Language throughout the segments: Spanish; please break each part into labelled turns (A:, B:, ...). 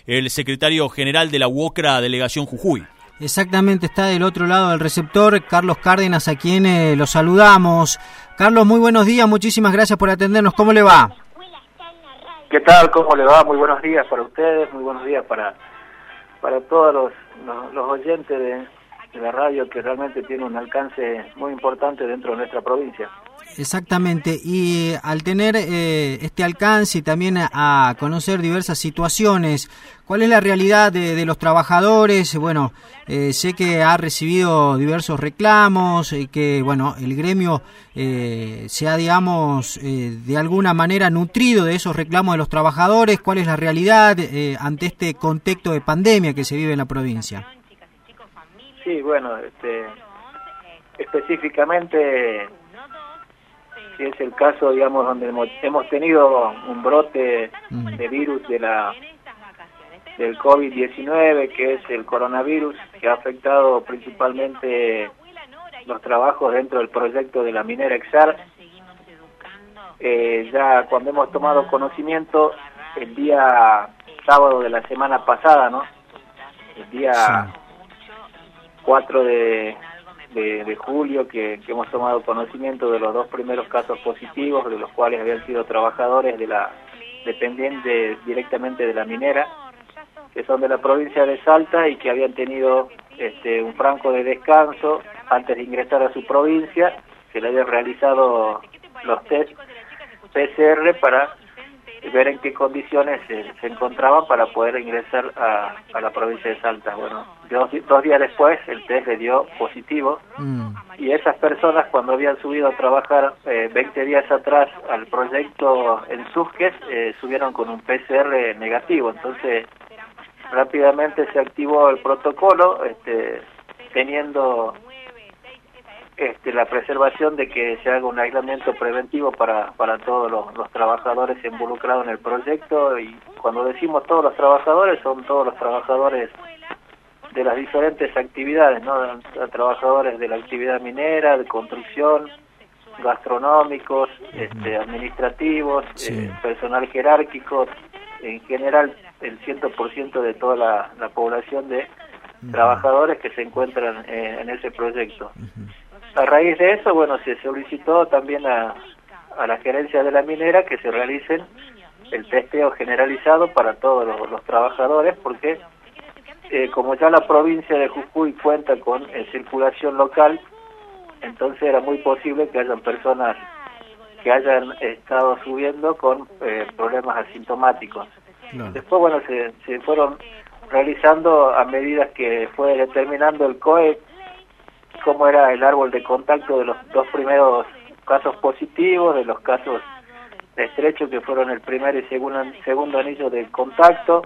A: el secretario general de la UOCRA Delegación Jujuy.
B: Exactamente, está del otro lado del receptor Carlos Cárdenas, a quien lo saludamos. Carlos, muy buenos días, muchísimas gracias por atendernos. ¿Cómo le va?
C: ¿Qué tal? ¿Cómo le va? Muy buenos días para ustedes, muy buenos días para todos los oyentes de la radio, que realmente tiene un alcance muy importante dentro de nuestra provincia.
B: Exactamente, y al tener este alcance y también a conocer diversas situaciones, ¿cuál es la realidad de los trabajadores? Bueno, sé que ha recibido diversos reclamos, que bueno, el gremio se ha, digamos, de alguna manera nutrido de esos reclamos de los trabajadores. ¿Cuál es la realidad ante este contexto de pandemia que se vive en la provincia?
C: Sí, bueno, específicamente, si es el caso, digamos, donde hemos tenido un brote de virus del COVID-19, que es el coronavirus, que ha afectado principalmente los trabajos dentro del proyecto de la minera Exar. Ya cuando hemos tomado conocimiento, el día sábado de la semana pasada, ¿no? El día 4 de julio, que hemos tomado conocimiento de los 2 primeros casos positivos, de los cuales habían sido trabajadores dependientes directamente de la minera, que son de la provincia de Salta y que habían tenido un franco de descanso antes de ingresar a su provincia. Se le habían realizado los test PCR para ver en qué condiciones se encontraban para poder ingresar a la provincia de Salta. Bueno, 2 días después el test le dio positivo, y esas personas, cuando habían subido a trabajar 20 días atrás al proyecto en Susques, subieron con un PCR negativo. Entonces rápidamente se activó el protocolo, teniendo la preservación de que se haga un aislamiento preventivo para todos los trabajadores involucrados en el proyecto. Y cuando decimos todos los trabajadores, son todos los trabajadores de las diferentes actividades, ¿no? Trabajadores de la actividad minera, de construcción, gastronómicos, administrativos, personal jerárquico, en general el 100% de toda la población de trabajadores que se encuentran en ese proyecto. A raíz de eso, bueno, se solicitó también a la gerencia de la minera que se realicen el testeo generalizado para todos los trabajadores, porque como ya la provincia de Jujuy cuenta con circulación local, entonces era muy posible que hayan personas que hayan estado subiendo con problemas asintomáticos. Después, bueno, se fueron realizando a medida que fue determinando el COE cómo era el árbol de contacto de los 2 primeros casos positivos, de los casos estrechos que fueron el primer y segundo anillo de contacto.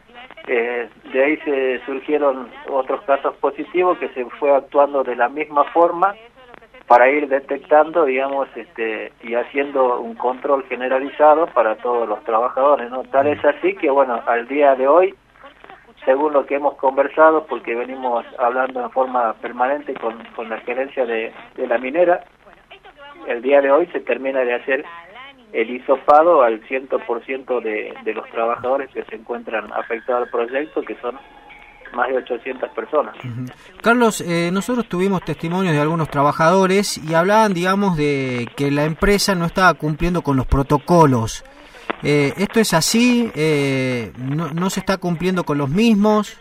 C: De ahí se surgieron otros casos positivos que se fue actuando de la misma forma para ir detectando, digamos, y haciendo un control generalizado para todos los trabajadores, ¿no? Tal es así que, bueno, al día de hoy, según lo que hemos conversado, porque venimos hablando en forma permanente con la gerencia de la minera, el día de hoy se termina de hacer el hisopado al 100% de los trabajadores que se encuentran afectados al proyecto, que son más de 800 personas.
B: Carlos, nosotros tuvimos testimonios de algunos trabajadores y hablaban, digamos, de que la empresa no estaba cumpliendo con los protocolos. ¿Esto es así? ¿No se está cumpliendo con los mismos?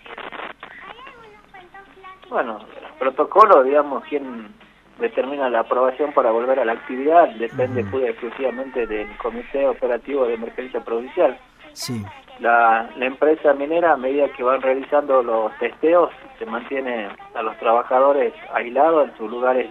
C: Bueno, los protocolos, digamos, ¿quién determina la aprobación para volver a la actividad? Depende pura y exclusivamente del Comité Operativo de Emergencia Provincial.
B: Sí.
C: La empresa minera, a medida que van realizando los testeos, se mantiene a los trabajadores aislados en sus lugares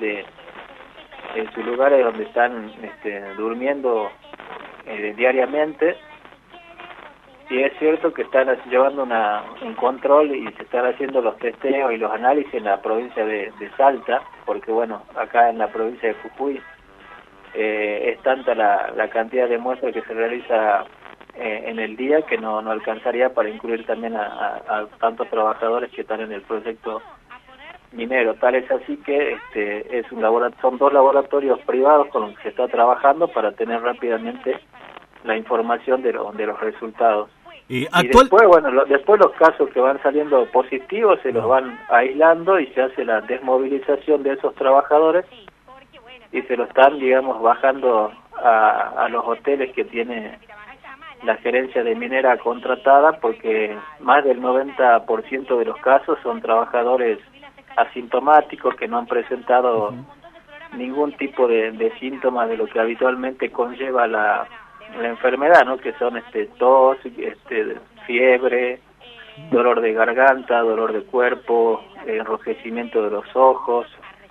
C: donde están durmiendo diariamente. Y es cierto que están llevando un control y se están haciendo los testeos y los análisis en la provincia de Salta, porque bueno, acá en la provincia de Jujuy es tanta la cantidad de muestras que se realiza en el día que no alcanzaría para incluir también a tantos trabajadores que están en el proyecto minero. Tal es así que son 2 laboratorios privados con los que se está trabajando para tener rápidamente la información de los resultados. Y después, bueno, después los casos que van saliendo positivos se los van aislando y se hace la desmovilización de esos trabajadores y se lo están, digamos, bajando a los hoteles que tiene la gerencia de minera contratada, porque más del 90% de los casos son trabajadores asintomáticos que no han presentado ningún tipo de síntomas de lo que habitualmente conlleva la enfermedad, ¿no? Que son tos, fiebre, dolor de garganta, dolor de cuerpo, enrojecimiento de los ojos,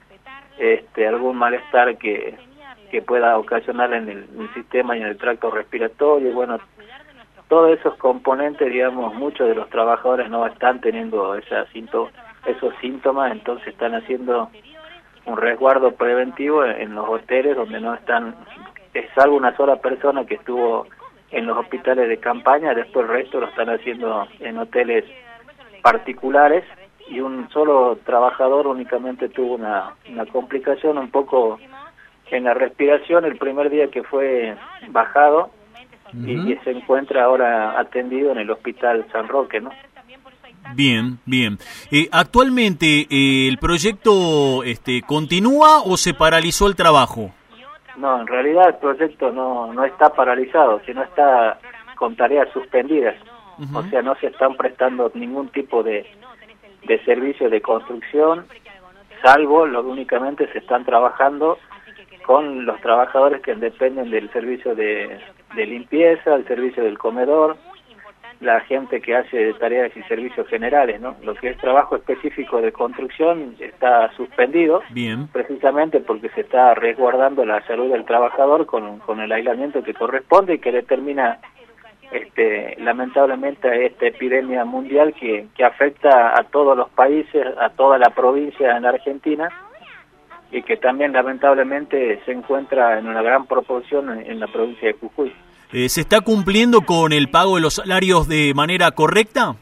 C: algún malestar que pueda ocasionar en el sistema y en el tracto respiratorio. Y bueno, todos esos componentes, digamos, muchos de los trabajadores no están teniendo esos síntomas, entonces están haciendo un resguardo preventivo en los hoteles donde no están, salvo una sola persona que estuvo en los hospitales de campaña, después el resto lo están haciendo en hoteles particulares, y un solo trabajador únicamente tuvo una complicación un poco en la respiración el primer día que fue bajado, y se encuentra ahora atendido en el Hospital San Roque, ¿no?
A: Bien, bien. Actualmente, ¿el proyecto continúa o se paralizó el trabajo?
C: No, en realidad el proyecto no está paralizado, sino está con tareas suspendidas. O sea, no se están prestando ningún tipo de servicio de construcción, salvo lo que únicamente se están trabajando con los trabajadores que dependen del servicio de limpieza, el servicio del comedor, la gente que hace tareas y servicios generales, ¿no? Lo que es trabajo específico de construcción está suspendido,
A: bien,
C: precisamente porque se está resguardando la salud del trabajador con el aislamiento que corresponde y que determina lamentablemente a esta epidemia mundial que afecta a todos los países, a toda la provincia en Argentina, y que también lamentablemente se encuentra en una gran proporción en la provincia de Jujuy.
A: ¿Se está cumpliendo con el pago de los salarios de manera correcta?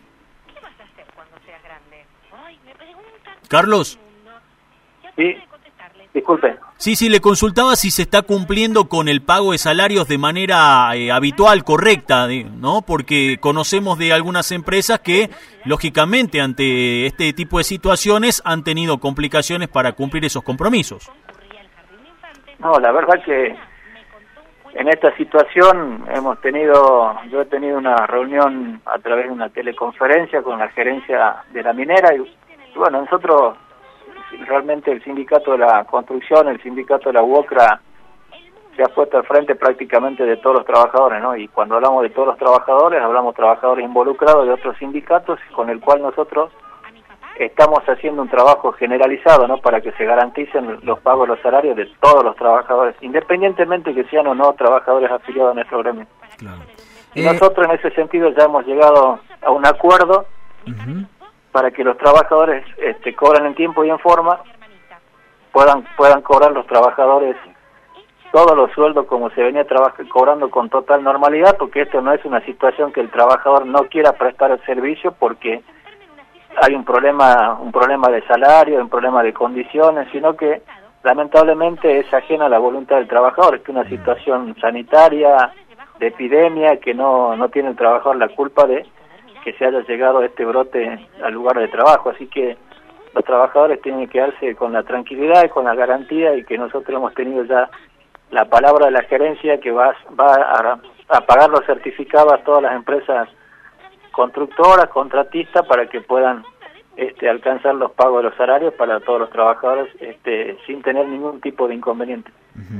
A: Carlos.
C: Sí, disculpe.
A: Sí, le consultaba si se está cumpliendo con el pago de salarios de manera habitual, correcta, ¿no? Porque conocemos de algunas empresas que, lógicamente, ante este tipo de situaciones han tenido complicaciones para cumplir esos compromisos.
C: No, la verdad que en esta situación yo he tenido una reunión a través de una teleconferencia con la gerencia de la minera y bueno, nosotros realmente el sindicato de la construcción, el sindicato de la UOCRA se ha puesto al frente prácticamente de todos los trabajadores, ¿no? Y cuando hablamos de todos los trabajadores, hablamos trabajadores involucrados de otros sindicatos con el cual nosotros estamos haciendo un trabajo generalizado, ¿no? Para que se garanticen los pagos de los salarios de todos los trabajadores, independientemente que sean o no trabajadores afiliados a nuestro gremio. Claro. Y nosotros en ese sentido ya hemos llegado a un acuerdo para que los trabajadores cobran en tiempo y en forma, puedan cobrar los trabajadores todos los sueldos como se venía cobrando con total normalidad, porque esto no es una situación que el trabajador no quiera prestar el servicio porque hay un problema de salario, un problema de condiciones, sino que lamentablemente es ajena a la voluntad del trabajador. Es una situación sanitaria, de epidemia, que no tiene el trabajador la culpa de que se haya llegado este brote al lugar de trabajo. Así que los trabajadores tienen que quedarse con la tranquilidad y con la garantía, y que nosotros hemos tenido ya la palabra de la gerencia que va a pagar los certificados a todas las empresas constructoras, contratistas, para que puedan alcanzar los pagos de los salarios para todos los trabajadores sin tener ningún tipo de inconveniente.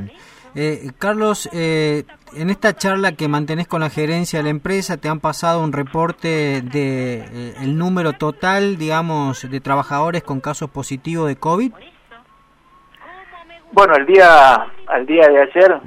B: Carlos, en esta charla que mantenés con la gerencia de la empresa, ¿te han pasado un reporte de el número total, digamos, de trabajadores con casos positivos de COVID?
C: Bueno, al día de ayer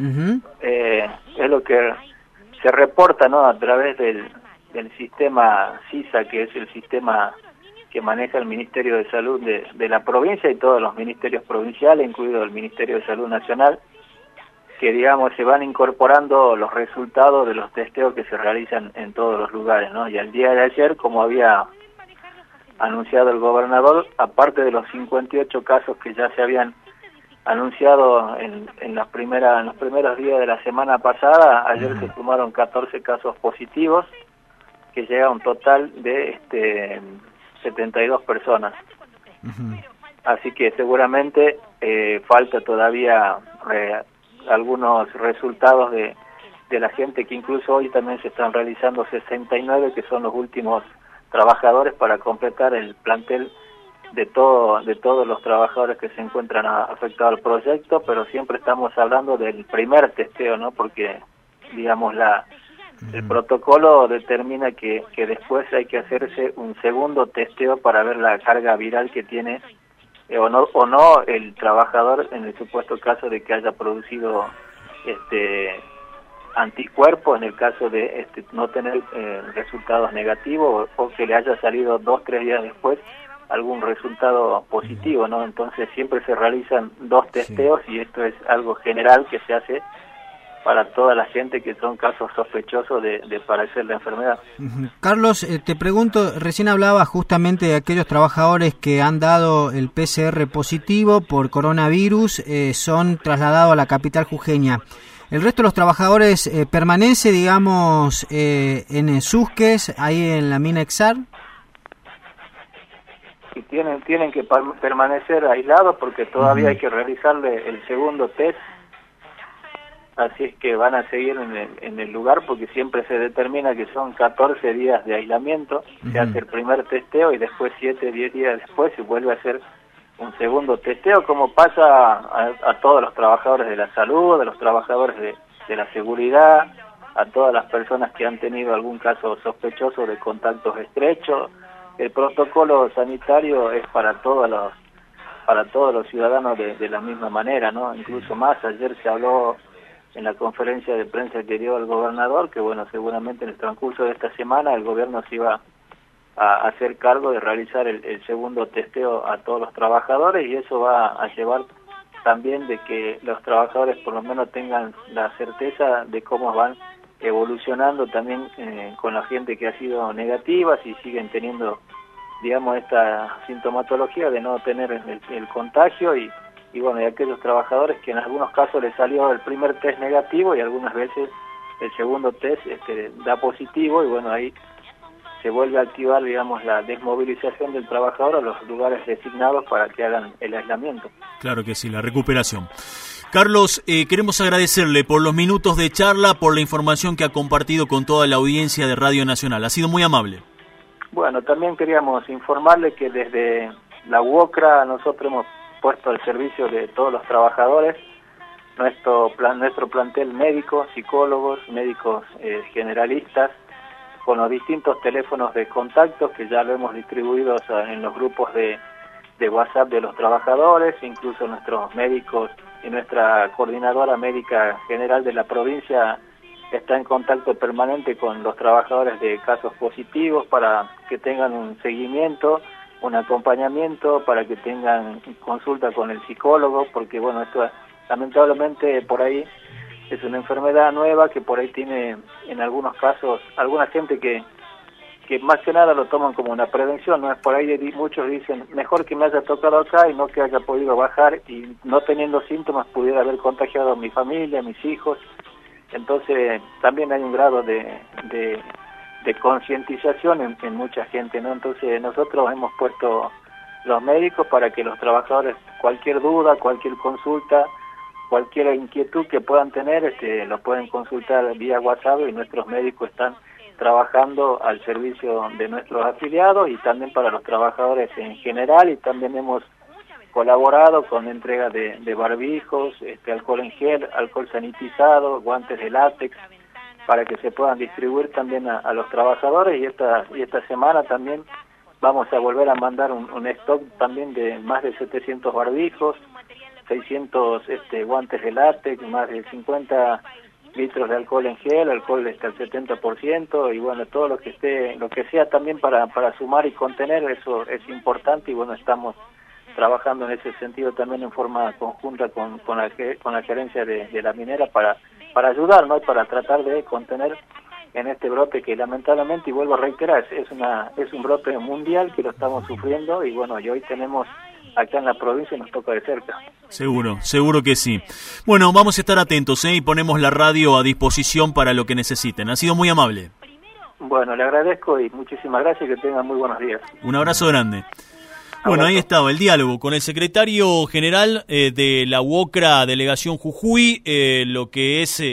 C: es lo que se reporta, ¿no? A través del sistema CISA, que es el sistema que maneja el Ministerio de Salud de la provincia y todos los ministerios provinciales, incluido el Ministerio de Salud Nacional, que digamos se van incorporando los resultados de los testeos que se realizan en todos los lugares, ¿no? Y al día de ayer, como había anunciado el gobernador, aparte de los 58 casos que ya se habían anunciado en los primeros días de la semana pasada, ayer se sumaron 14 casos positivos, que llega a un total de 72 personas.
B: Uh-huh.
C: Así que seguramente falta todavía algunos resultados de la gente, que incluso hoy también se están realizando 69, que son los últimos trabajadores para completar el plantel de todos los trabajadores que se encuentran afectados al proyecto, pero siempre estamos hablando del primer testeo, ¿no? Porque, digamos, el protocolo determina que después hay que hacerse un segundo testeo para ver la carga viral que tiene o no el trabajador, en el supuesto caso de que haya producido anticuerpos, en el caso de no tener resultados negativos o que le haya salido 2-3 días después algún resultado positivo, ¿no? Entonces siempre se realizan 2 testeos, sí. Y esto es algo general que se hace para toda la gente que son casos sospechosos de padecer la enfermedad.
B: Carlos, te pregunto, recién hablaba justamente de aquellos trabajadores que han dado el PCR positivo por coronavirus, son trasladados a la capital jujeña. ¿El resto de los trabajadores permanece, digamos, en Susques, ahí en la mina Exar?
C: Y tienen que permanecer aislados porque todavía hay que realizarle el segundo test. Así es que van a seguir en el lugar porque siempre se determina que son 14 días de aislamiento, se hace el primer testeo y después 7-10 días después se vuelve a hacer un segundo testeo, como pasa a todos los trabajadores de la salud, a los trabajadores de la seguridad, a todas las personas que han tenido algún caso sospechoso de contactos estrechos. El protocolo sanitario es para todos los ciudadanos de la misma manera, ¿no? Incluso más, ayer se habló en la conferencia de prensa que dio el gobernador, que bueno, seguramente en el transcurso de esta semana el gobierno se iba a hacer cargo de realizar el segundo testeo a todos los trabajadores, y eso va a llevar también de que los trabajadores por lo menos tengan la certeza de cómo van evolucionando también con la gente que ha sido negativa, si siguen teniendo, digamos, esta sintomatología de no tener el contagio, y bueno, y aquellos trabajadores que en algunos casos les salió el primer test negativo y algunas veces el segundo test da positivo, y bueno, ahí se vuelve a activar, digamos, la desmovilización del trabajador a los lugares designados para que hagan el aislamiento.
A: Claro que sí, la recuperación. Carlos, queremos agradecerle por los minutos de charla, por la información que ha compartido con toda la audiencia de Radio Nacional. Ha sido muy amable.
C: Bueno, también queríamos informarle que desde la UOCRA nosotros hemos puesto al servicio de todos los trabajadores nuestro plantel médico, psicólogos, médicos generalistas, con los distintos teléfonos de contacto que ya lo hemos distribuido en los grupos de WhatsApp de los trabajadores, incluso nuestros médicos y nuestra coordinadora médica general de la provincia está en contacto permanente con los trabajadores de casos positivos para que tengan un seguimiento, un acompañamiento, para que tengan consulta con el psicólogo, porque bueno, esto lamentablemente por ahí es una enfermedad nueva que por ahí tiene en algunos casos alguna gente que más que nada lo toman como una prevención, ¿no? Por ahí muchos dicen, mejor que me haya tocado acá y no que haya podido bajar y no teniendo síntomas pudiera haber contagiado a mi familia, a mis hijos. Entonces también hay un grado de concientización en mucha gente, ¿no? Entonces nosotros hemos puesto los médicos para que los trabajadores, cualquier duda, cualquier consulta, cualquier inquietud que puedan tener, lo pueden consultar vía WhatsApp, y nuestros médicos están trabajando al servicio de nuestros afiliados y también para los trabajadores en general, y también hemos colaborado con entrega de barbijos, alcohol en gel, alcohol sanitizado, guantes de látex, para que se puedan distribuir también a los trabajadores, y esta semana también vamos a volver a mandar un stock también de más de 700 barbijos, 600 guantes de látex, más de 50 litros de alcohol en gel, alcohol al 70%, y bueno, todo lo que sea también para sumar y contener, eso es importante, y bueno, estamos trabajando en ese sentido también en forma conjunta con la gerencia de la minera para ayudar, ¿no? Y para tratar de contener en este brote que lamentablemente, y vuelvo a reiterar, es un brote mundial que lo estamos sufriendo, y bueno, y hoy tenemos acá en la provincia, nos toca de cerca.
A: Seguro que sí. Bueno, vamos a estar atentos, y ponemos la radio a disposición para lo que necesiten. Ha sido muy amable.
C: Bueno, le agradezco y muchísimas gracias y que tengan muy buenos días.
A: Un abrazo grande. Bueno, ahí estaba el diálogo con el secretario general de la UOCRA Delegación Jujuy, lo que es...